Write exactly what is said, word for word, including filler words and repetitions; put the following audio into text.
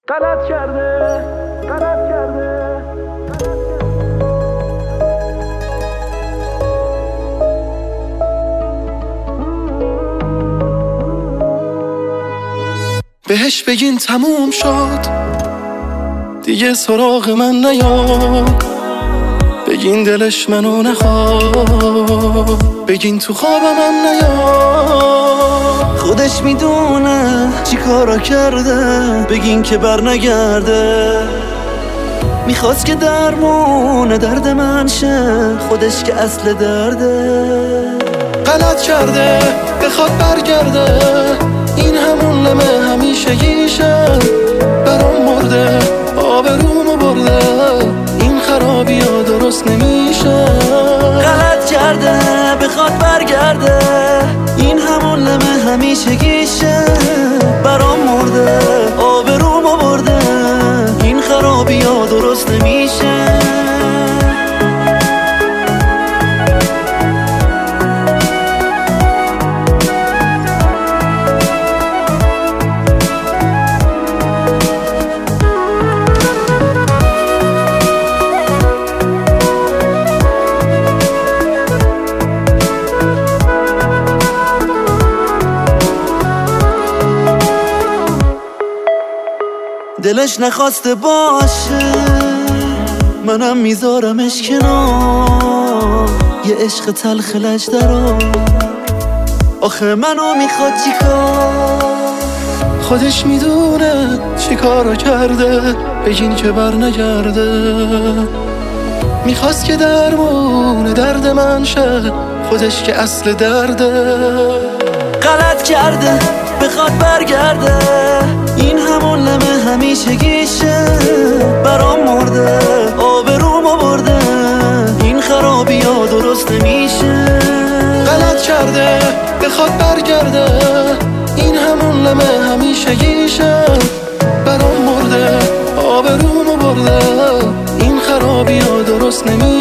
غلط کرده غلط کرده بهش بگین تموم شد دیگه سراغ من نیاد، بگین دلش منو نخواد، بگین تو خوابم هم نیاد. خودش میدونه چی کارا کرده، بگین که بر نگرده. میخواست که درمون درد من شه، خودش که اصل درده. غلط کرده بخواد برگرده، این همون لمه همیشگیشه. برام مرده آبرومو برده، این خرابی ها درست نمیشه. غلط کرده بخواد برگرده، این همون لمه همیشگیشه. برام مرده آبرومو برده، این خرابی ها درست نمیشه. دلش نخواسته باشه، منم میذارمش کنار. یه عشق تلخ لجدرا، آخه منو میخواد چیکار؟ خودش میدونه چی کارو کرده، بگین که بر نگرده. میخواست که درمون درد من شه، خودش که اصل درده. غلط کرده بخواد برگرده، این همون لمه همیشگیشه. برام مرده آبرومو برده، این خرابی ها درست نمیشه. غلط کرده بخواد برگرده، این همون لمه همیشگیشه. برام مرده آبرومو برده، این خرابی ها درست نمیشه.